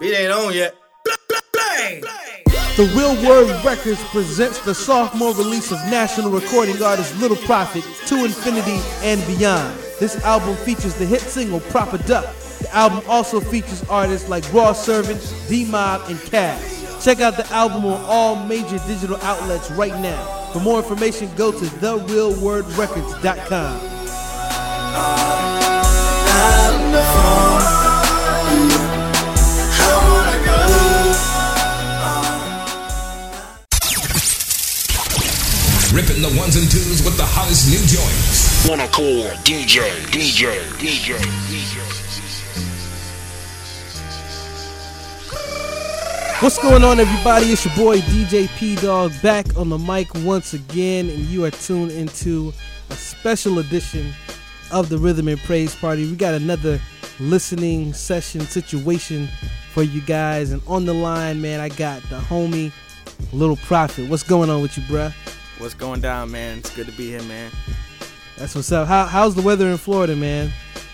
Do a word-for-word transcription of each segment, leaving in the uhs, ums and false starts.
Beat ain't on yet. The Real Word Records presents the sophomore release of national recording artist Little Prophet, To Infinity and Beyond. This album features the hit single Proper Duck. The album also features artists like Raw Servant, D-Mob, and Cass. Check out the album on all major digital outlets right now. For more information, go to the real word records dot com. Ripping the ones and twos with the hottest new joints. Wanna call D J, D J, D J, D J. What's going on, everybody? It's your boy D J P-Dog back on the mic once again, and you are tuned into a special edition of the Rhythm and Praise Party. We got another listening session situation for you guys, and on the line, man, I got the homie Little Prophet. What's going on with you, bruh? What's going down, man? It's good to be here, man. That's what's up. How, how's the weather in Florida, man?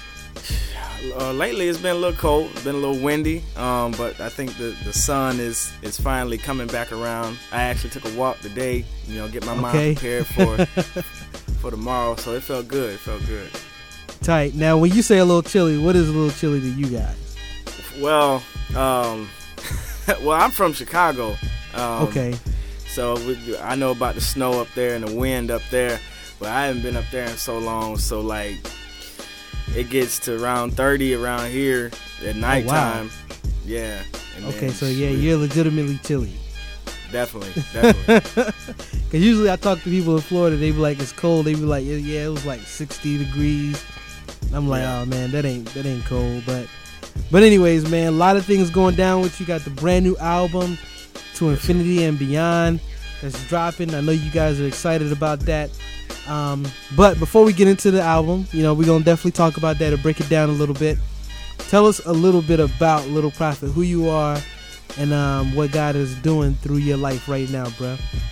Uh, lately, it's been a little cold. It's been a little windy, um, but I think the, the sun is, is finally coming back around. I actually took a walk today, you know, get my okay. mind prepared for for tomorrow, so it felt good. It felt good. Tight. Now, when you say a little chilly, what is a little chilly to you guys? Well, um, well, I'm from Chicago. Um, okay. So we, I know about the snow up there and the wind up there, but I haven't been up there in so long. So like, it gets to around thirty around here at nighttime. Oh, wow. Yeah. And okay, so yeah, you're legitimately chilly. Definitely, definitely. Because usually I talk to people in Florida, they be like, it's cold. They be like, yeah, it was like sixty degrees. I'm like, yeah. oh man, that ain't that ain't cold. But but anyways, man, a lot of things going down with you. Got the brand new album, To Infinity and Beyond, that's dropping. I know you guys are excited about that. Um, but before we get into the album, you know, we're going to definitely talk about that and break it down a little bit. Tell us a little bit about Little Prophet, who you are, and um, what God is doing through your life right now, bro.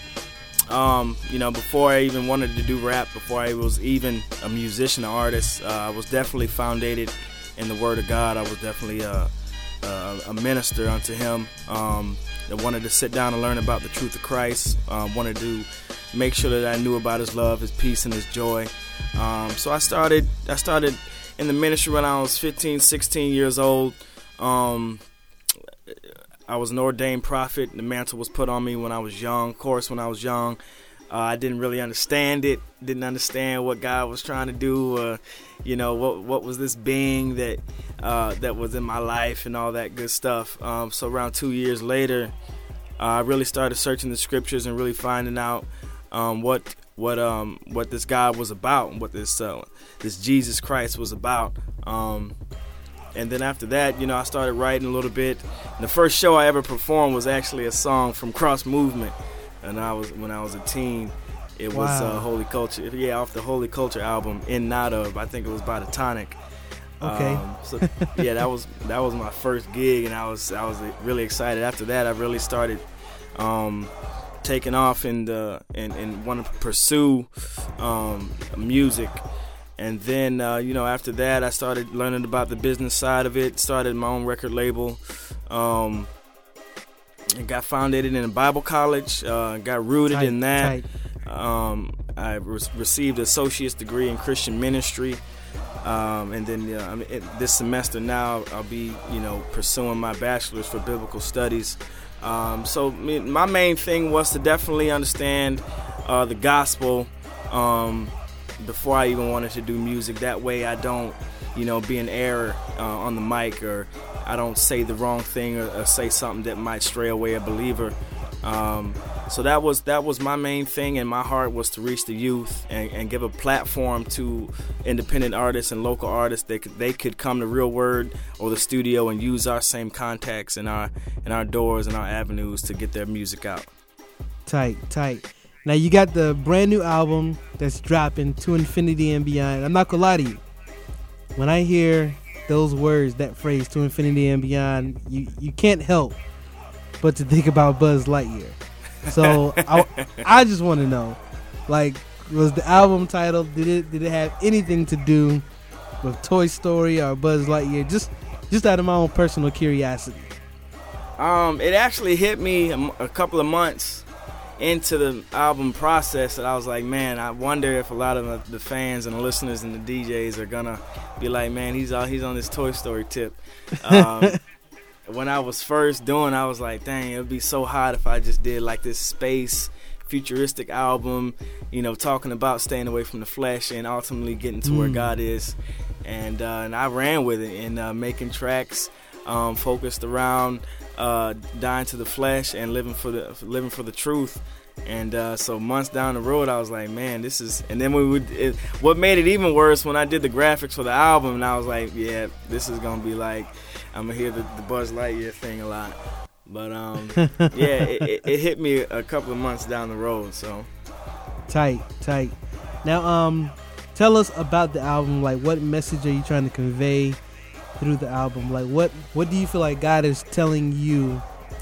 Um, you know, before I even wanted to do rap, before I was even a musician, an artist, uh, I was definitely founded in the Word of God. I was definitely a, a, a minister unto Him. Um, that wanted to sit down and learn about the truth of Christ, um, wanted to make sure that I knew about His love, His peace, and His joy. Um, so I started I started in the ministry when I was fifteen, sixteen years old. Um, I was an ordained prophet. The mantle was put on me when I was young. Of course, when I was young, uh, I didn't really understand it, didn't understand what God was trying to do, uh, you know, what what was this being that Uh, that was in my life and all that good stuff. Um, so around two years later, uh, I really started searching the scriptures and really finding out um, what what um, what this God was about and what this uh, this Jesus Christ was about. Um, and then after that, you know, I started writing a little bit. And the first show I ever performed was actually a song from Cross Movement, and I was when I was a teen. It wow. was uh, Holy Culture, yeah, off the Holy Culture album, In Not Of. I think it was by The Tonic. Okay. Um, so yeah, that was that was my first gig, and I was I was really excited. After that, I really started um, taking off and uh, and and want to pursue um, music. And then uh, you know, after that, I started learning about the business side of it. Started my own record label. Um, and got founded in a Bible college. Uh, got rooted tight, in that. Tight. Um, I re- received an associate's degree in Christian ministry. Um, and then uh, I mean, it, this semester now I'll be, you know, pursuing my bachelor's for biblical studies. Um, so me, my main thing was to definitely understand uh, the gospel um, before I even wanted to do music. That way I don't, you know, be in error uh, on the mic, or I don't say the wrong thing, or, or say something that might stray away a believer. Um, so that was that was my main thing, and my heart was to reach the youth and, and give a platform to independent artists and local artists that could, they could come to Real Word or the studio and use our same contacts and our and our doors and our avenues to get their music out. Tight, tight. Now you got the brand new album that's dropping, To Infinity and Beyond. I'm not gonna lie to you. When I hear those words, that phrase, To Infinity and Beyond, you you can't help but to think about Buzz Lightyear. So I, I just want to know, like, was the album title, did it did it have anything to do with Toy Story or Buzz Lightyear? Just just out of my own personal curiosity. Um, it actually hit me a, a couple of months into the album process that I was like, man, I wonder if a lot of the, the fans and the listeners and the D Js are gonna be like, man, he's all, he's on this Toy Story tip. Um, when I was first doing, I was like, dang, it would be so hot if I just did like this space futuristic album, you know, talking about staying away from the flesh and ultimately getting to mm. where God is. And uh, and I ran with it and uh, making tracks um, focused around uh, dying to the flesh and living for the living for the truth. And uh, so months down the road, I was like, man, this is. And then we would. It, what made it even worse when I did the graphics for the album, and I was like, yeah, this is gonna be like, I'm gonna hear the, the Buzz Lightyear thing a lot. But um, yeah, it, it, it hit me a couple of months down the road. So tight, tight. Now, um, tell us about the album. Like, what message are you trying to convey through the album? Like, what what do you feel like God is telling you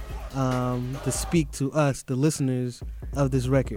um, to speak to us, the listeners of this record?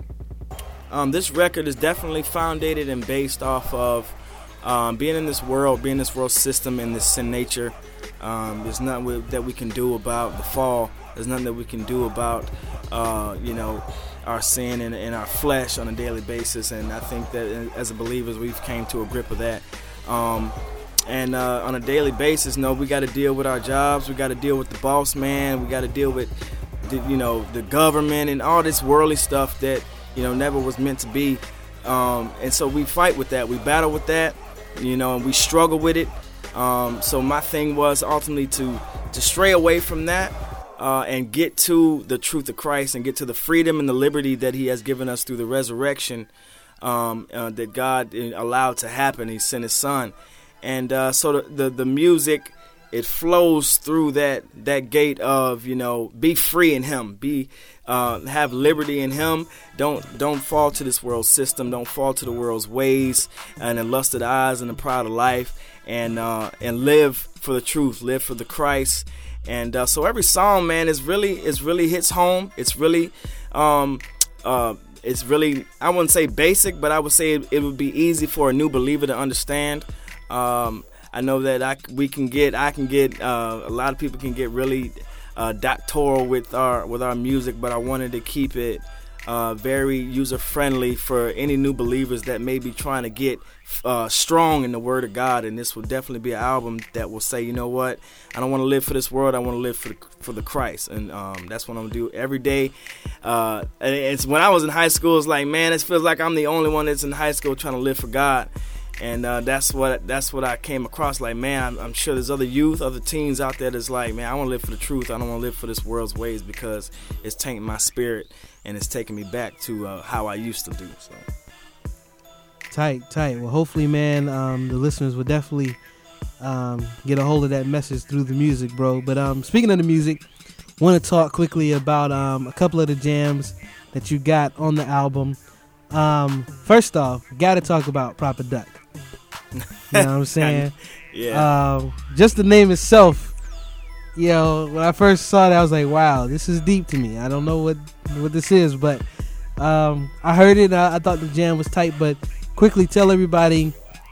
Um, this record is definitely founded and based off of um, being in this world, being in this world system, and this sin nature. Um, there's nothing that we can do about the fall. There's nothing that we can do about, uh, you know, our sin and, and our flesh on a daily basis. And I think that as a believers, we've came to a grip of that. Um, and uh, on a daily basis, no, we got to deal with our jobs. We got to deal with the boss man. We got to deal with, the, you know, the government and all this worldly stuff that, you know, never was meant to be. Um, and so we fight with that. We battle with that, you know, and we struggle with it. Um, so my thing was ultimately to, to stray away from that uh, and get to the truth of Christ and get to the freedom and the liberty that he has given us through the resurrection um, uh, that God allowed to happen. He sent his son. And uh, so the, the, the music, it flows through that, that gate of, you know, be free in him, be uh, have liberty in him. Don't don't fall to this world system. Don't fall to the world's ways and the lust of the eyes and the pride of life. And uh, and live for the truth, live for the Christ. And uh, so every song, man, is really is really hits home. It's really, um, uh, it's really, I wouldn't say basic, but I would say it, it would be easy for a new believer to understand. Um, I know that I we can get, I can get, uh, a lot of people can get really uh, doctoral with our with our music, but I wanted to keep it uh, very user friendly for any new believers that may be trying to get Uh, strong in the Word of God. And this will definitely be an album that will say, you know what, I don't want to live for this world, I want to live for the, for the Christ. And um, that's what I'm gonna do every day. Uh, and it's when I was in high school, it's like, man, it feels like I'm the only one that's in high school trying to live for God. And uh, that's what that's what I came across. Like, man, I'm, I'm sure there's other youth, other teens out there that's like, man, I want to live for the truth. I don't want to live for this world's ways because it's tainting my spirit and it's taking me back to uh, how I used to do. So. Tight, tight. Well, hopefully, man, um, the listeners will definitely um, get a hold of that message through the music, bro. But um, speaking of the music, want to talk quickly about um, a couple of the jams that you got on the album. Um, first off, got to talk about Proper Duck. You know what I'm saying? Yeah. Um, just the name itself, you know, when I first saw it, I was like, wow, this is deep to me. I don't know what, what this is, but um, I heard it. I, I thought the jam was tight, but quickly tell everybody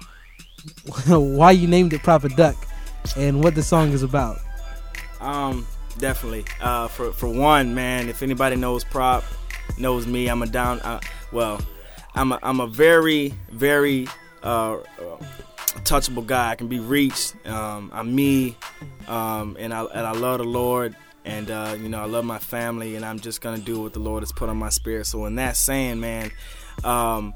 why you named it Proper Duck and what the song is about. Um, definitely. Uh, for for one, man, if anybody knows Prop, knows me, I'm a down. Uh, well, I'm a I'm a very very uh, uh, touchable guy. I can be reached. Um, I'm me, um, and I and I love the Lord, and uh, you know I love my family, and I'm just gonna do what the Lord has put on my spirit. So in that saying, man. Um,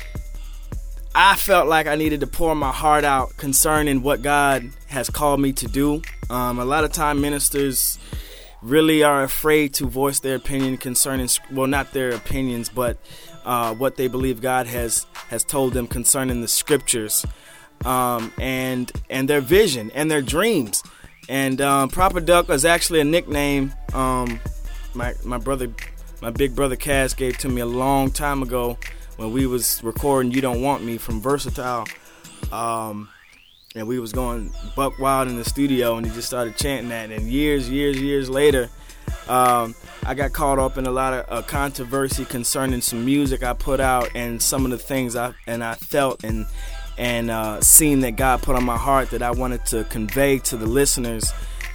I felt like I needed to pour my heart out concerning what God has called me to do. Um, a lot of time ministers really are afraid to voice their opinion concerning, well, not their opinions, but uh, what they believe God has, has told them concerning the scriptures um, and and their vision and their dreams. And um, Proper Duck was actually a nickname um, my my brother, my big brother Cass gave to me a long time ago. When we was recording You Don't Want Me from Versatile, um, and we was going buck wild in the studio, and he just started chanting that. And years, years, years later, um, I got caught up in a lot of uh, controversy concerning some music I put out and some of the things I and I felt and and uh, seen that God put on my heart that I wanted to convey to the listeners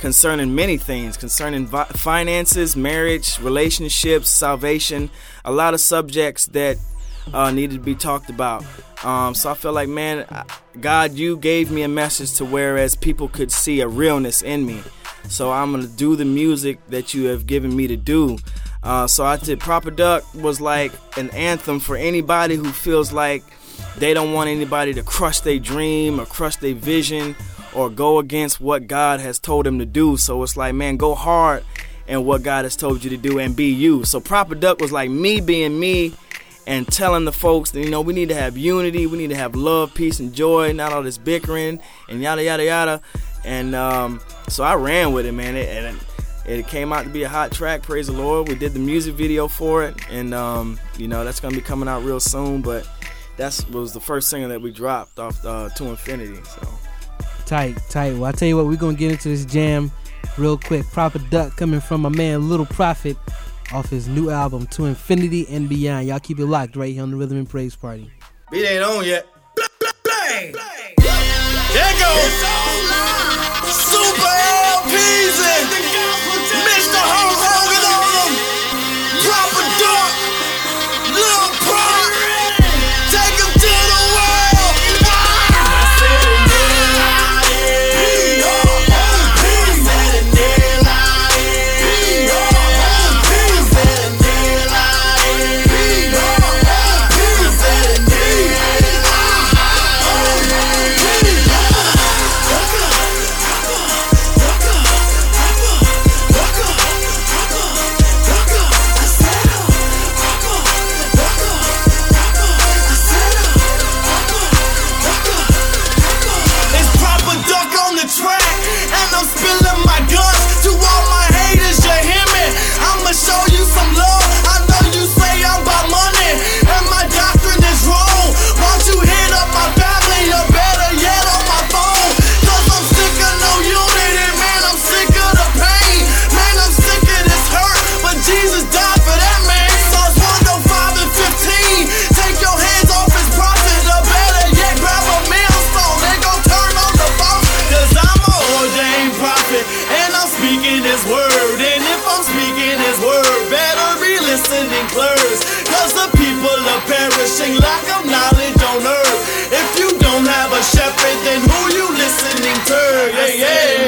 concerning many things, concerning vi- finances, marriage, relationships, salvation, a lot of subjects that uh, needed to be talked about. Um, so I feel like, man, God, you gave me a message to whereas people could see a realness in me. So I'm going to do the music that you have given me to do. Uh, so I did Proper Duck was like an anthem for anybody who feels like they don't want anybody to crush their dream or crush their vision or go against what God has told them to do. So it's like, man, go hard in what God has told you to do and be you. So Proper Duck was like me being me and telling the folks that, you know, we need to have unity, we need to have love, peace, and joy, not all this bickering and yada, yada, yada. And um, so I ran with it, man. It, and it, it came out to be a hot track, praise the Lord. We did the music video for it, and, um, you know, that's going to be coming out real soon. But that was the first single that we dropped off uh, To Infinity. So Tight, tight. Well, I tell you what, we're going to get into this jam real quick. Proper Duck coming from my man Little Prophet off his new album, To Infinity and Beyond. Y'all keep it locked right here on the Rhythm and Praise Party. Beat ain't on yet. There goes Super L P's and Mister Hulk Hogan on them. Proper Duck, Lil Prop, take him to the world. I said it near like it. I said it near like it. I said it near like it. I said it near track, and I'm spilling my guns to all my haters. You hear me? I'ma show you some love. I know you say I'm about money, and my doctrine is wrong. Won't you hit up my family, or better yet on my phone? Cause I'm sick of no unity, man. I'm sick of the pain, man. I'm sick of this hurt, but Jesus died for that, man. Psalms one oh five and fifteen. Take your hands off his prophet, or better yet, grab a millstone and go turn on the phone. Cause I'm an ordained prophet, and I'm speaking his word. And if I'm speaking his word, better be listening close. Cause the people are perishing, lack of knowledge on earth. If you don't have a shepherd, then who you listening to? Yeah, yeah.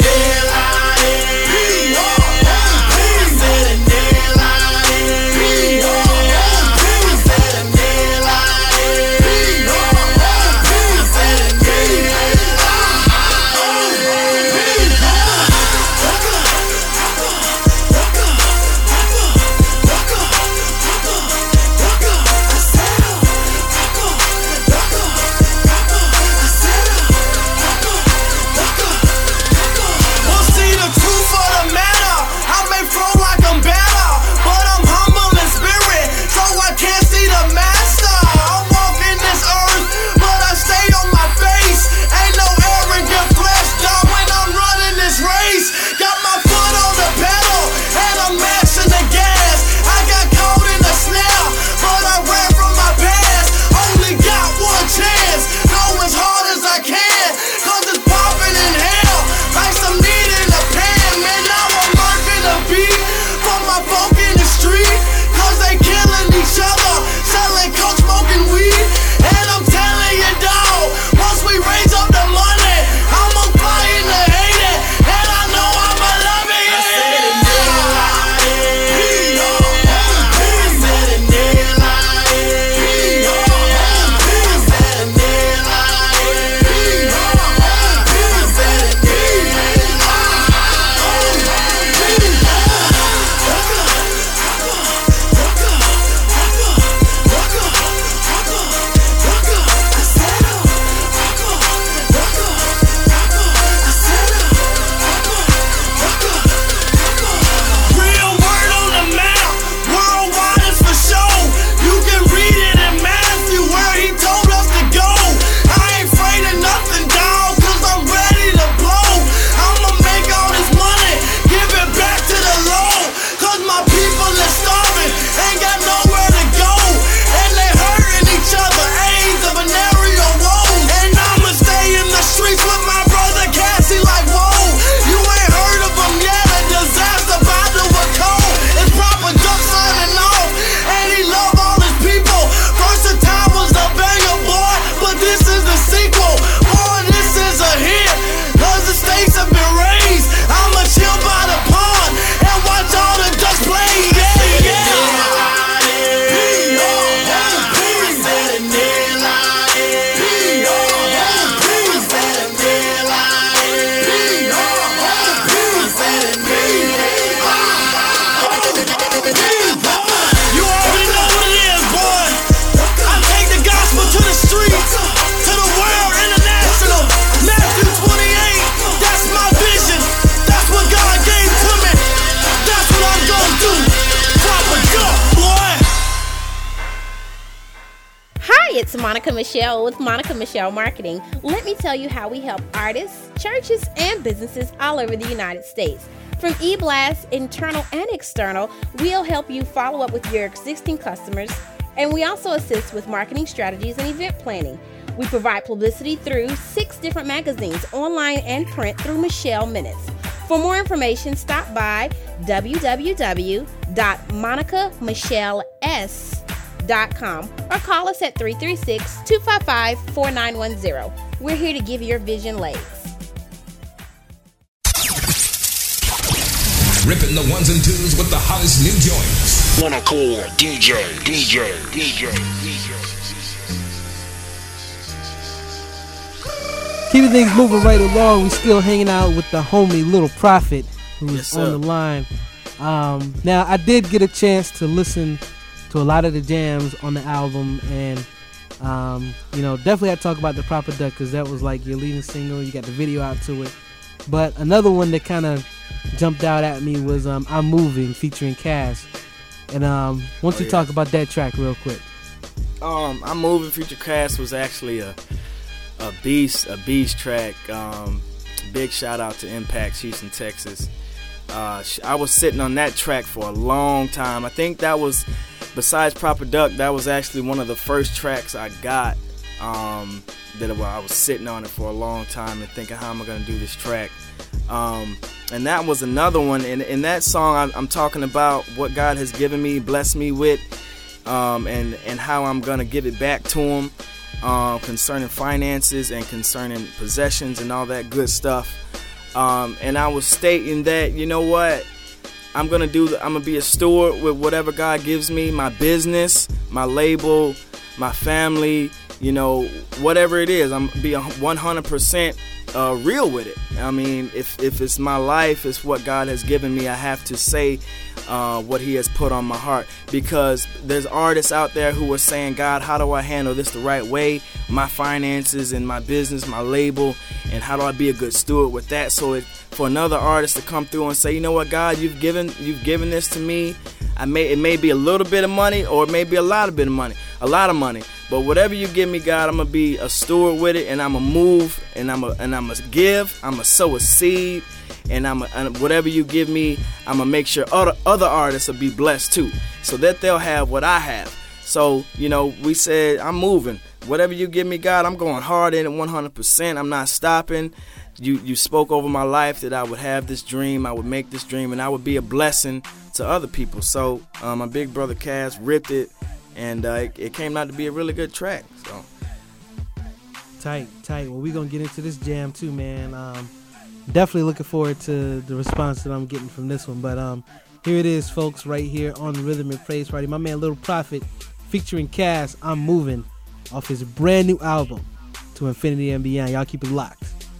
It's Monica Michelle with Monica Michelle Marketing. Let me tell you how we help artists, churches, and businesses all over the United States. From e-blasts, internal and external, we'll help you follow up with your existing customers, and we also assist with marketing strategies and event planning. We provide publicity through six different magazines, online and print, through Michelle Minutes. For more information, stop by w w w dot monica michelle s dot com or call us at three three six, two five five, four nine one zero. We're here to give your vision legs. Ripping the ones and twos with the hottest new joints. Wanna call D J, D J, D J, D J. Keeping things moving right along, we still hanging out with the homie Little Prophet, who's Yes, on sir. the line. Um, now, I did get a chance to listen to a lot of the jams on the album, and um, you know, definitely had to talk about the Proper Duck, because that was like your leading single. You got the video out to it. But another one that kind of jumped out at me was um, I'm Moving, featuring Cass. And um, why don't Oh, you yeah. talk about that track real quick? Um, I'm Moving feature Cast was actually a a beast, a beast track. Um, big shout out to Impact, Houston, Texas. Uh, sh- I was sitting on that track for a long time. I think that was, besides Proper Duck, that was actually one of the first tracks I got. Um, that I was sitting on it for a long time and thinking, how am I gonna do this track? Um, and that was another one. And in that song, I'm, I'm talking about what God has given me, blessed me with, um, and and how I'm gonna give it back to Him, uh, concerning finances and concerning possessions and all that good stuff. Um, and I was stating that, you know what, I'm gonna do. I'm gonna be a steward with whatever God gives me, my business, my label, my family. You know, whatever it is, I'm gonna be one hundred percent uh, real with it. I mean, if if it's my life, it's what God has given me, I have to say uh, what He has put on my heart. Because there's artists out there who are saying, God, how do I handle this the right way? My finances and my business, my label, and how do I be a good steward with that? So it, for another artist to come through and say, you know what, God, you've given you've given this to me. I may it may be a little bit of money, or it may be a lot of bit of money, a lot of money. But whatever you give me, God, I'm gonna be a steward with it, and I'm gonna move, and I'm gonna and I'm gonna give, I'm gonna sow a seed, and I'm and whatever you give me, I'm gonna make sure other other artists will be blessed too, so that they'll have what I have. So you know, we said I'm moving. Whatever you give me, God, I'm going hard in it, one hundred percent. I'm not stopping. You you spoke over my life that I would have this dream, I would make this dream, and I would be a blessing to other people. So um, my big brother Cass ripped it, and uh, it, it came out to be a really good track. So Tight, tight. Well, we're going to get into this jam too, man. Um, definitely looking forward to the response that I'm getting from this one. But um, here it is, folks, right here on the Rhythm and Praise Party. My man Little Prophet featuring Cass, I'm Moving, off his brand new album, To Infinity and Beyond. Y'all keep it locked.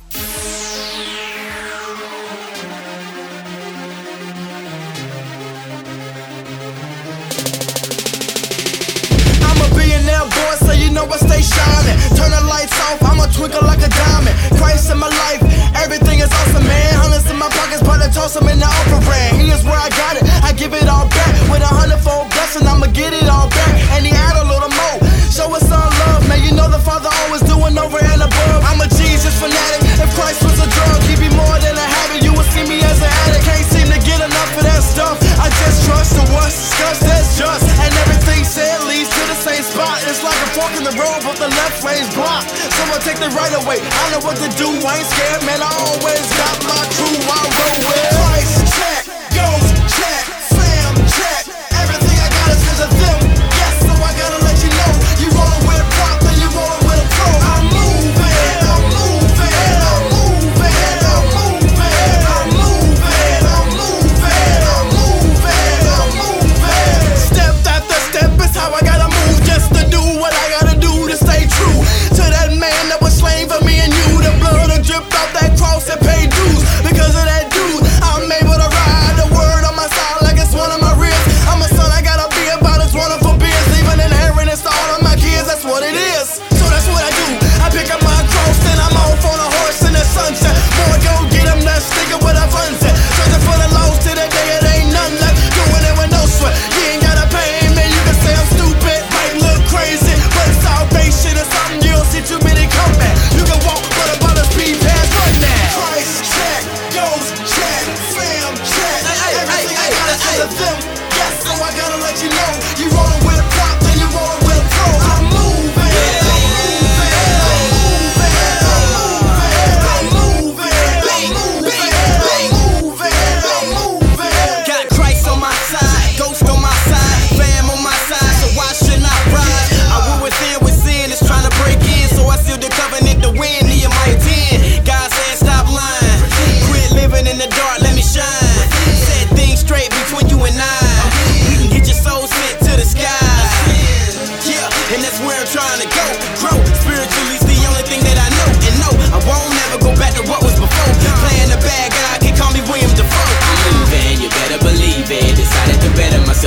I'm a billionaire boy, so you know I stay shining. Turn the lights off, I'ma twinkle like a diamond. Christ in my life, everything is awesome, man. Hundreds in my pockets, but I toss them in the upper brand. He is where I got it, I give it all back. With a hundredfold blessing, I'ma get it all back. And he add a little more, show us some love, man. You know the Father always doing over and above. I'm a Jesus fanatic, if Christ was a drug, he'd be more than a habit. You would see me as an addict, can't seem to get enough of that stuff. I just trust the what's discussed, that's just. And everything said leads to the same spot. It's like a fork in the road, but the left lane's blocked. Someone take the right away, I know what to do, I ain't scared, man. I always got my crew, I roll with. Christ check, goes check, fam check. Everything I got is cause of them. Yes, so I gotta let you know. You roll with a prop, then you roll with a pro. I'm moving, I'm moving, I'm moving, I'm moving, I'm moving, I'm moving, I'm moving, I'm moving. Step after step is how I gotta move, just to do what I gotta do to stay true to that man that was slain for me and you. The blood that dripped off that cross that paid dues. Because of that dude, I'm able to ride the word of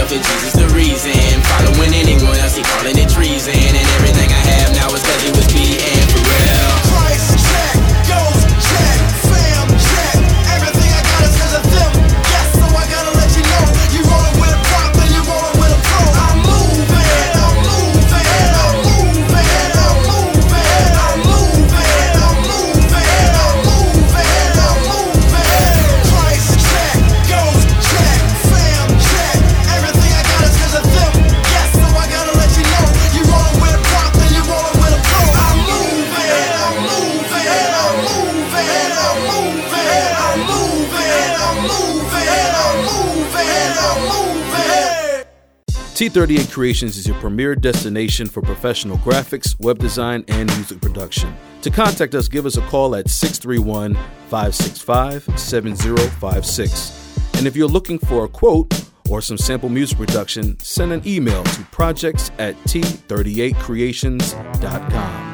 love is Jesus the reason. Following anyone else, he calling it treason. And everything I have now is cause he was beaten for real. Price check, goes check, fam check. Everything I got is cause of them. Yes, so I gotta let you know. You rollin' with a prop and you rollin' with a pro. I'm moving, I'm moving, I'm moving, I'm moving, I'm moving, I'm moving, I'm moving, I'm moving. Price check, goes check, fam check. Everything I got is cause of them. Yes, so I gotta let you know. You rollin' with a prop and you rollin' with a pro. I'm moving, I'm moving, I'm moving, I'm moving, I'm moving, I'm moving, I'm moving, I'm moving. T thirty-eight Creations is your premier destination for professional graphics, web design, and music production. To contact us, give us a call at six three one, five six five, seven zero five six. And if you're looking for a quote or some sample music production, send an email to projects at t thirty-eight creations dot com.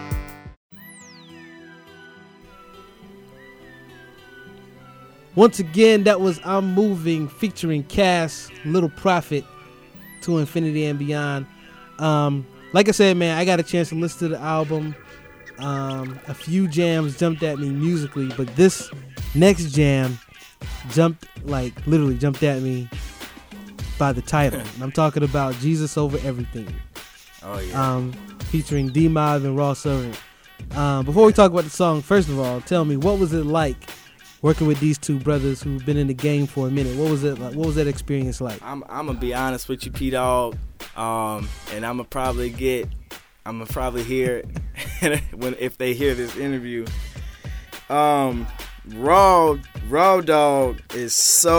Once again, that was I'm Moving featuring Cass, Little Prophet, To Infinity and Beyond. Um, like I said, man, I got a chance to listen to the album. Um, a few jams jumped at me musically, but this next jam jumped, like, literally jumped at me by the title. And I'm talking about Jesus Over Everything. Oh, yeah. Um, featuring D-Mob and Raw Servant. Um, before we talk about the song, first of all, tell me, what was it like working with these two brothers who've been in the game for a minute? What was it like? What was that experience like? I'm I'm gonna be honest with you, P Dog, um, and I'm gonna probably get, I'm gonna probably hear when if they hear this interview. Um, Raw Raw Dog is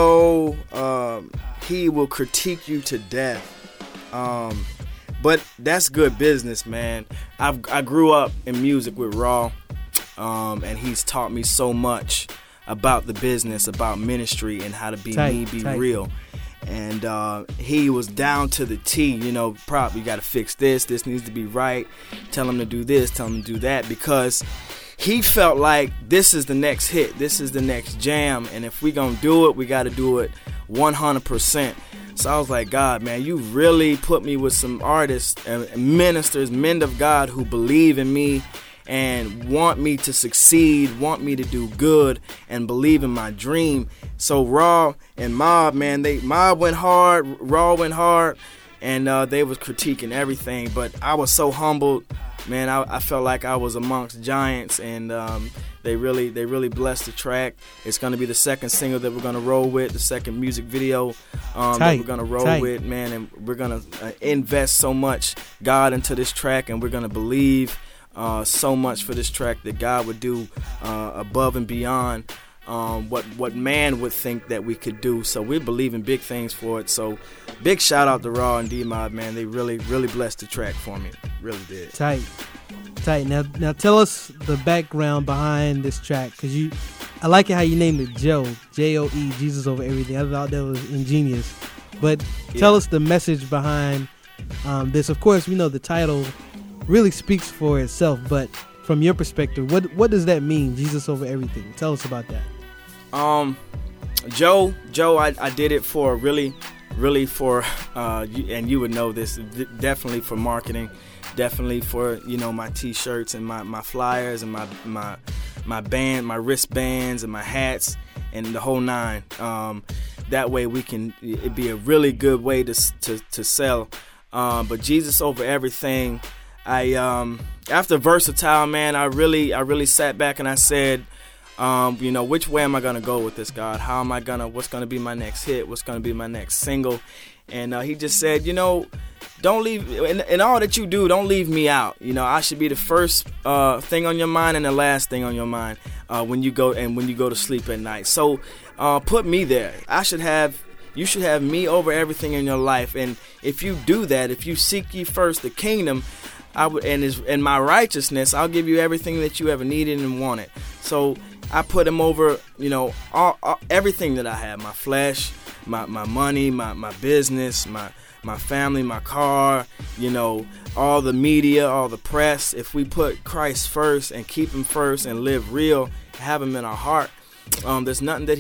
so um, he will critique you to death, um, but that's good business, man. I I grew up in music with Raw, um, and he's taught me so much about the business, about ministry, and how to be tight, me, be tight. real. And uh, he was down to the T, you know, prop, you got to fix this, this needs to be right, tell him to do this, tell him to do that, because he felt like this is the next hit, this is the next jam, and if we gonna do it, we got to do it one hundred percent. So I was like, God, man, you really put me with some artists and ministers, men of God who believe in me and want me to succeed, want me to do good, and believe in my dream. So Raw and Mob, man, they Mob went hard, Raw went hard, and uh, they was critiquing everything. But I was so humbled, man. I, I felt like I was amongst giants, and um, they really they really blessed the track. It's gonna be the second single that we're gonna roll with, the second music video um, that we're gonna roll tight. with, man. And we're gonna uh, invest so much God into this track, and we're gonna believe Uh, so much for this track that God would do uh, above and beyond um, what what man would think that we could do. So we believe in big things for it. So big shout out to Raw and D-Mob, man. They really, really blessed the track for me. Really did. Tight, tight. Now, now tell us the background behind this track, because you, I like it how you named it Joe, J O E, Jesus Over Everything. I thought that was ingenious. But tell Yeah. us the message behind um, this. Of course, we know the title really speaks for itself, but from your perspective, what what does that mean, Jesus Over Everything? Tell us about that. Um, Joe, Joe, I, I did it for really, really for, uh, you, and you would know this, d- definitely for marketing, definitely for, you know, my T-shirts and my, my flyers and my my my band, my wristbands and my hats and the whole nine. Um, that way we can, it'd be a really good way to to to sell. Um, but Jesus Over Everything. I um after Versatile, man, I really I really sat back and I said, um, you know, which way am I gonna go with this, God? How am I gonna? What's gonna be my next hit? What's gonna be my next single? And uh, he just said, you know, don't leave in, in all that you do. Don't leave me out. You know, I should be the first uh, thing on your mind and the last thing on your mind uh, when you go and when you go to sleep at night. So uh, put me there. I should have. You should have me over everything in your life. And if you do that, if you seek ye first the kingdom, I would, and his, and my righteousness, I'll give you everything that you ever needed and wanted. So I put him over, you know, all, all, everything that I have, my flesh, my, my money, my, my business, my, my family, my car, you know, all the media, all the press. If we put Christ first and keep him first and live real, have him in our heart, um, there's nothing that he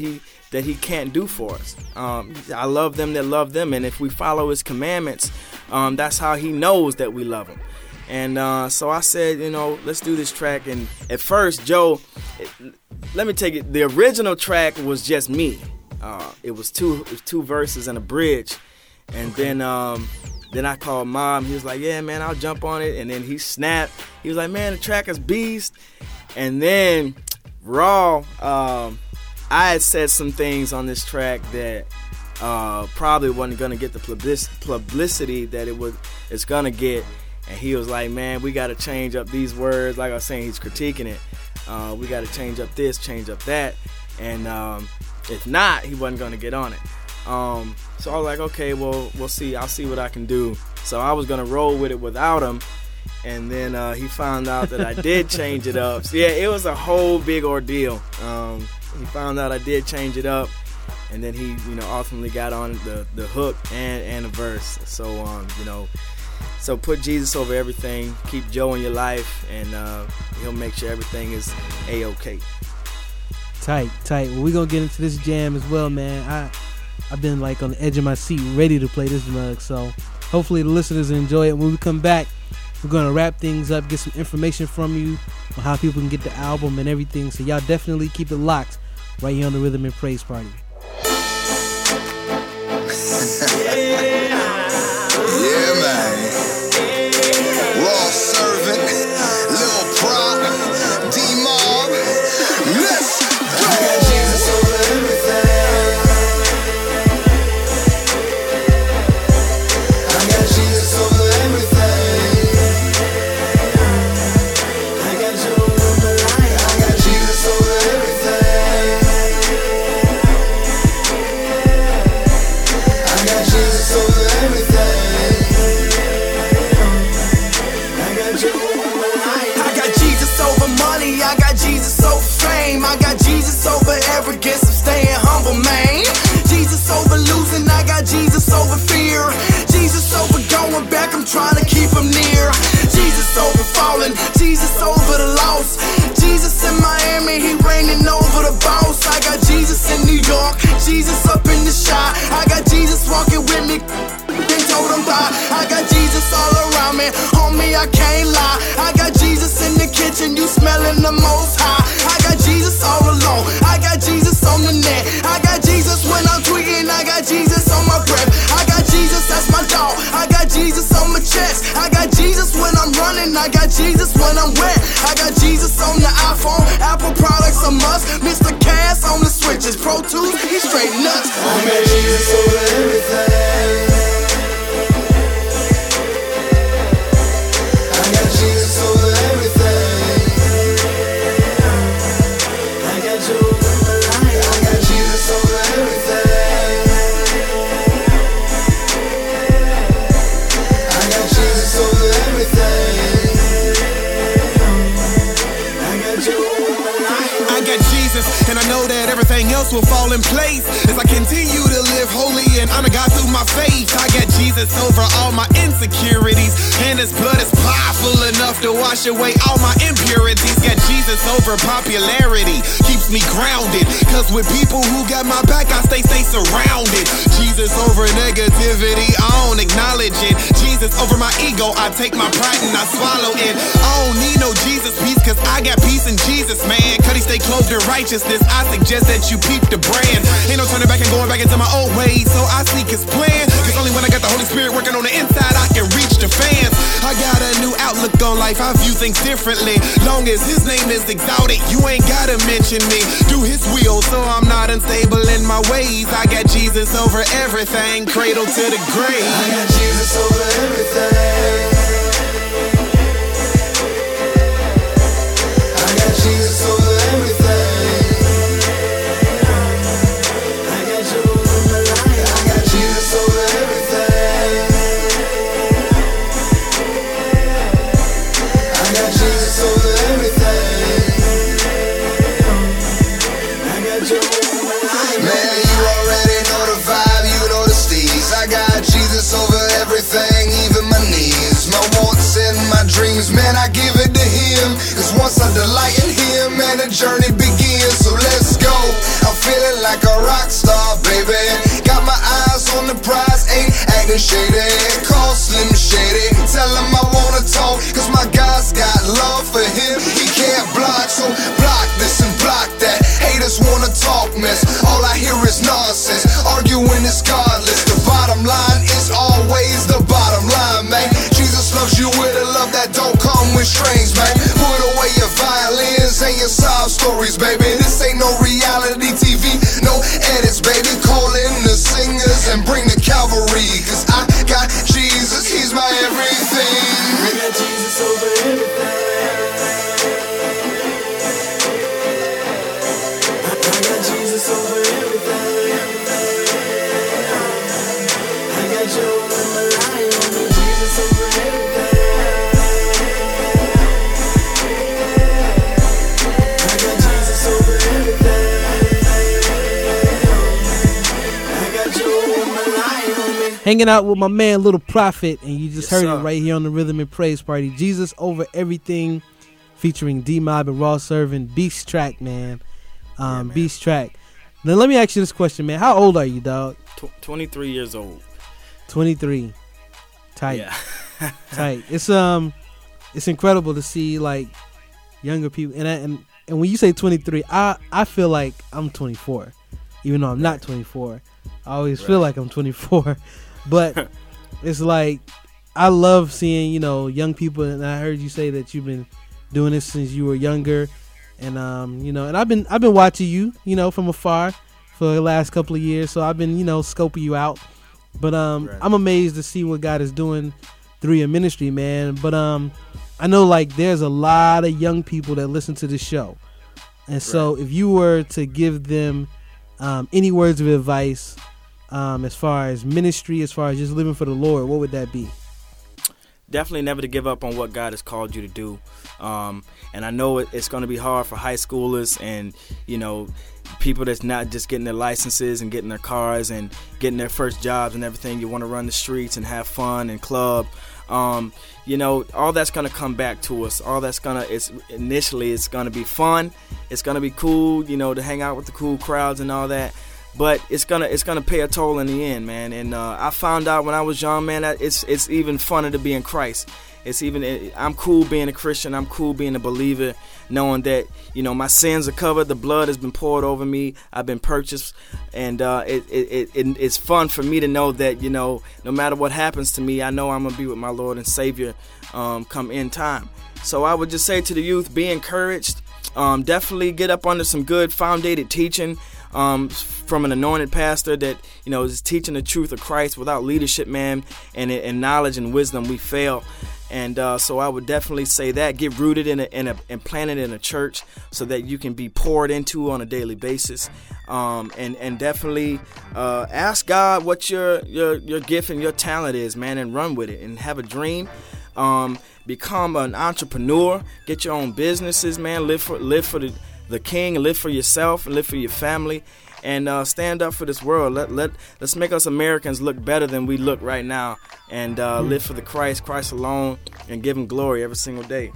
that he can't do for us. Um, I love them that love them, and if we follow his commandments, um, that's how he knows that we love him. And uh, so I said, you know, let's do this track. And at first, Joe, it, let me take it. The original track was just me. Uh, it was two, it was two verses and a bridge. And okay. then, um, then I called Mom. He was like, "Yeah, man, I'll jump on it." And then he snapped. He was like, "Man, the track is beast." And then Raw, um, I had said some things on this track that uh, probably wasn't gonna get the publicity that it was. It's gonna get. And he was like, "Man, we got to change up these words." Like I was saying, he's critiquing it. Uh, we got to change up this, change up that. And um, if not, he wasn't going to get on it. Um, so I was like, okay, well, we'll see. I'll see what I can do. So I was going to roll with it without him. And then uh, he found out that I did change it up. So, yeah, it was a whole big ordeal. Um, he found out I did change it up. And then he, you know, ultimately got on the, the hook and, and the verse. So, um, you know, So put Jesus over everything. Keep Joe in your life, and uh, he'll make sure everything is A-okay. Tight, tight. Well, we're going to get into this jam as well, man. I, I've been like on the edge of my seat ready to play this mug, so hopefully the listeners enjoy it. When we come back, we're going to wrap things up, get some information from you on how people can get the album and everything. So y'all definitely keep it locked right here on the Rhythm and Praise Party. Yeah, man. Raw Servant, Lil Prop, D-Mob. Let's go. I got Jesus over everything. I got Jesus over everything. I got you over my life. I got Jesus over everything. I got Jesus over everything. I got Jesus over fame, I got Jesus over arrogance, I'm staying humble, man. Jesus over losing, I got Jesus over fear. Jesus over going back, I'm trying to keep him near. Jesus over falling, Jesus over the loss. Jesus in Miami, he reigning over the boss. I got Jesus in New York, Jesus up in the shot. I got Jesus walking with me, then told him bye. I got Jesus all around me, homie, I can't lie. I got Jesus in the kitchen, you smelling the most high. I got Jesus all alone, I got Jesus on the net. I got Jesus when I'm tweeting, I got Jesus on my breath. I got Jesus, that's my dog, I got Jesus on my chest. I got Jesus when I'm running, I got Jesus when I'm wet. I got Jesus on the iPhone, Apple products a must. Mister Cass on the switches, Pro Tools, he straight nuts. I got Jesus over everything. I got Jesus over everything. I got you over my life. I got Jesus over everything. I got Jesus over everything. I got you over my life. I got Jesus, and I know that everything else will fall in place as I continue to live holy and honor God through my faith. I got Jesus over all my insecurities, and his blood is powerful enough to wash away all my impurities. Got Jesus over popularity, keeps me grounded, cause with people who got my back, I stay, stay surrounded. Jesus over negativity, I don't acknowledge it. Jesus over my ego, I take my pride and I swallow it. I don't need no Jesus peace, cause I got peace in Jesus, man. Cause he stay clothed in righteousness, I suggest that you peep the brand. Ain't no turning back and going back into my old ways, so I seek his plan. Cause only when I got the Holy Spirit working on the inside, I can reach the fans. I got a new outlook on life, I view things differently. Long as his name is exalted, you ain't gotta mention me. Do his will, so I'm not unstable in my ways. I got Jesus over everything, cradle to the grave. I got Jesus over everything. I got Jesus over everything. I got you over my life. I got Jesus over everything. I got Jesus over everything. I got you over my life. Man, you already know the vibe, you know the steez. I got Jesus over everything, even my knees. My Shady. Call Slim Shady, tell him I wanna talk, cause my guy's got love for him. He can't block, so block this and block that. Haters wanna talk mess, all I hear is nonsense. Arguing is godless, the bottom line is always the bottom line, man. Jesus loves you with a love that don't come with strings, man. Put away your violins and your sob stories, baby. This ain't no reality T V, no edits, baby. Call in the singers and bring the cavalry, cause I got Jesus, he's my everything. I got Jesus over everything. I, I got Jesus over everything. I got Joe and Mariah on me, Jesus over everything. I got Jesus over everything. I got Joe and Mariah on me. Hanging out with my man Little Prophet, and you just Yes, heard sir. it right here on the Rhythm and Praise Party. Jesus Over Everything, featuring D-Mob and Raw Servant. Beast track, man. Um, Yeah, man. Beast track. Now let me ask you this question, man. How old are you, dog? Tw- twenty-three years old. twenty-three. Tight. Yeah. Tight. It's um, it's incredible to see like younger people, and I, and and when you say twenty-three, I I feel like I'm twenty-four, even though I'm not twenty-four. I always feel like I'm twenty-four, but it's like I love seeing, you know, young people, and I heard you say that you've been doing this since you were younger, and um, you know, and I've been I've been watching you, you know, from afar for the last couple of years, so I've been, you know, scoping you out. But um, Right. I'm amazed to see what God is doing through your ministry, man. But um, I know like there's a lot of young people that listen to this show, and so if you were to give them um, any words of advice um, as far as ministry, as far as just living for the Lord, what would that be? Definitely never to give up on what God has called you to do. Um, and I know it, it's going to be hard for high schoolers and, you know, people that's not just getting their licenses and getting their cars and getting their first jobs and everything. You want to run the streets and have fun and club. Um, you know, all that's going to come back to us. All that's going to, it's initially it's going to be fun. It's going to be cool, you know, to hang out with the cool crowds and all that. But it's gonna it's gonna pay a toll in the end, man. And uh, I found out when I was young, man, that it's it's even funner to be in Christ. It's even it, I'm cool being a Christian. I'm cool being a believer, knowing that, you know, my sins are covered. The blood has been poured over me. I've been purchased, and uh, it, it, it it's fun for me to know that, you know, no matter what happens to me, I know I'm gonna be with my Lord and Savior um, come end time. So I would just say to the youth, be encouraged. Um, definitely get up under some good founded teaching. Um, from an anointed pastor that, you know, is teaching the truth of Christ. Without leadership, man, and, and knowledge and wisdom, we fail. And uh, so I would definitely say that. Get rooted in a, in a and planted in a church so that you can be poured into on a daily basis. Um, and and definitely uh, ask God what your your your gift and your talent is, man, and run with it and have a dream. Um, become an entrepreneur. Get your own businesses, man. Live for live for the. the king, and live for yourself and live for your family, and uh, stand up for this world. Let, let, let's make us Americans look better than we look right now, and uh, live for the Christ, Christ alone, and give him glory every single day.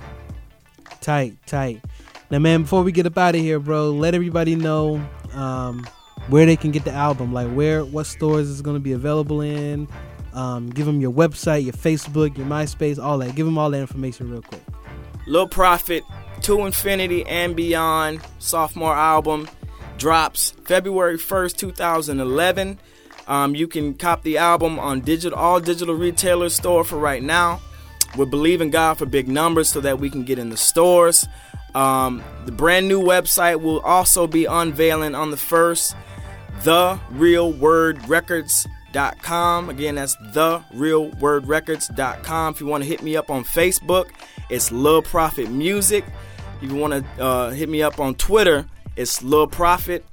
Tight, tight. Now, man, before we get up out of here, bro, let everybody know um, where they can get the album, like where, what stores it's going to be available in. Um, give them your website, your Facebook, your MySpace, all that. Give them all that information real quick. Lil Prophet, To Infinity and Beyond sophomore album drops February first, twenty eleven. Um, you can cop the album on digital, all digital retailers store for right now. We're believing God for big numbers so that we can get in the stores. Um, the brand new website will also be unveiling on the first, the real word records dot com. Again, that's the real word records dot com. If you want to hit me up on Facebook, it's Lil Prophet Music. If you want to uh, hit me up on Twitter, it's Lil Prophet.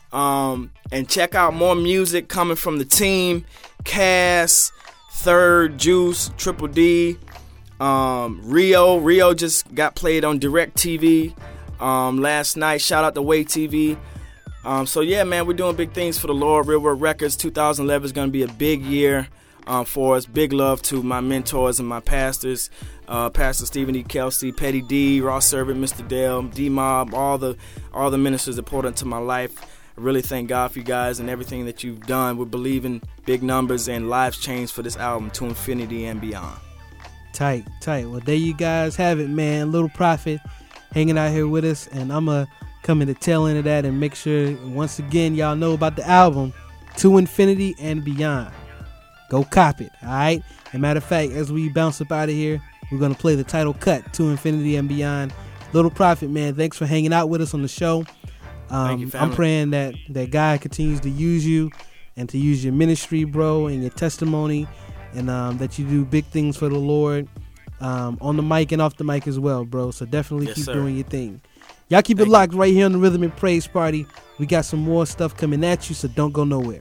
Um, and check out more music coming from the team. Cass, Third, Juice, Triple D, um, Rio. Rio just got played on DirecTV um, last night. Shout out to Way T V. Um, so yeah, man, we're doing big things for the Lord. Real World Records twenty eleven is going to be a big year um, for us. Big love to my mentors and my pastors, uh, Pastor Stephen E. Kelsey, Petty D, Raw Servant, Mister Dale, D-Mob, all the all the ministers that poured into my life. I really thank God for you guys and everything that you've done. We're believing big numbers and lives changed for this album, To Infinity and Beyond. Tight, tight. Well, there you guys have it, man. Little Prophet hanging out here with us, and I'm going to come in the tail end of that and make sure, once again, y'all know about the album, To Infinity and Beyond. Go cop it, all right? As a matter of fact, as we bounce up out of here, we're going to play the title cut, To Infinity and Beyond. Little Prophet, man, thanks for hanging out with us on the show. Um, Thank you, I'm praying that, that God continues to use you and to use your ministry, bro, and your testimony, and um, that you do big things for the Lord um, on the mic and off the mic as well, bro. So definitely Yes, keep sir. doing your thing. Y'all keep Thank it locked right here on the Rhythm and Praise Party. We got some more stuff coming at you, so don't go nowhere.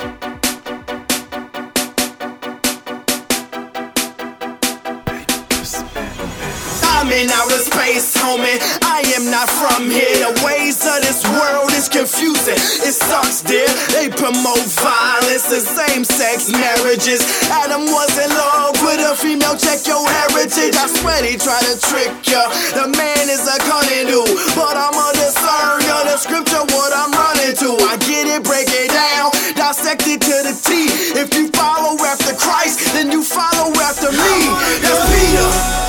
I'm in outer space, homie. I am not from here. The ways of this world is confusing. It sucks, dear. They promote violence and same-sex marriages. Adam was in love with a female. Check your heritage. I swear they try to trick ya. The man is a cunning dude, but I'm a discern of the scripture. What I'm running to, I get it, break it down, dissect it to the T. If you follow after Christ, then you follow after me. That's Peter.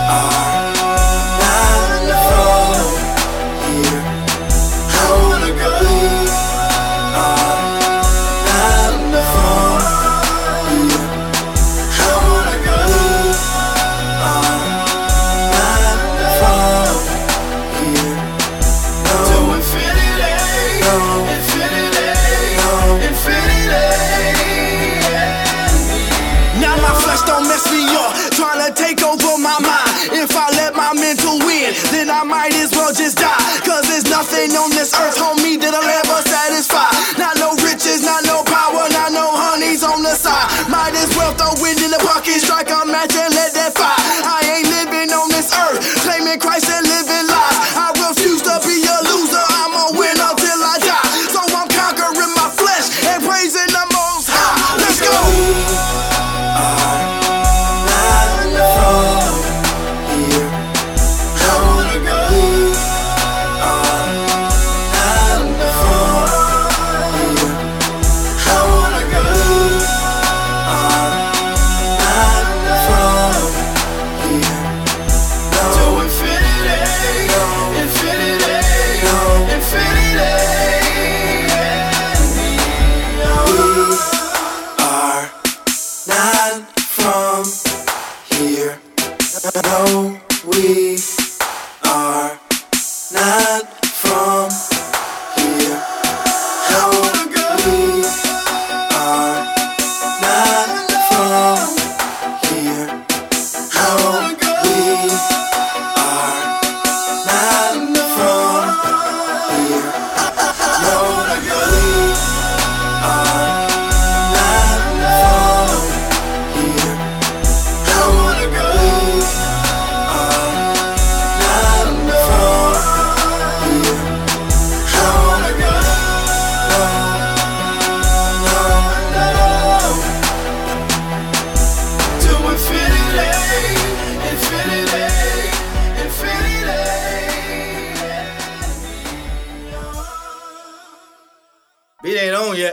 Take over my mind. If I let my mental win, then I might as well just die. Cause there's nothing on this earth, homie, that'll ever satisfy. Not no riches, not no power, not no honeys on the side. Might as well throw wind in the bucket, strike a match and let that fire. I ain't living on this earth, claiming Christ and living lies. I refuse to be a loser, I'm a winner till I die. So I'm conquering my flesh and praising the Most High. Let's go. No, we are not from here. No, we are not from here. No, we are not from here. No, we are Beat ain't on yet.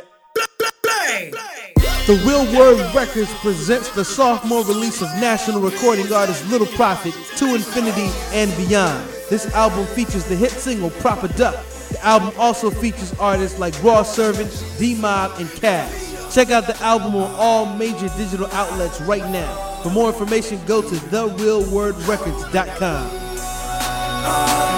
The Real Word Records presents the sophomore release of national recording artist Little Prophet, To Infinity and Beyond. This album features the hit single Proper Duck. The album also features artists like Raw Servant, D-Mob, and Cass. Check out the album on all major digital outlets right now. For more information, go to the real word records dot com.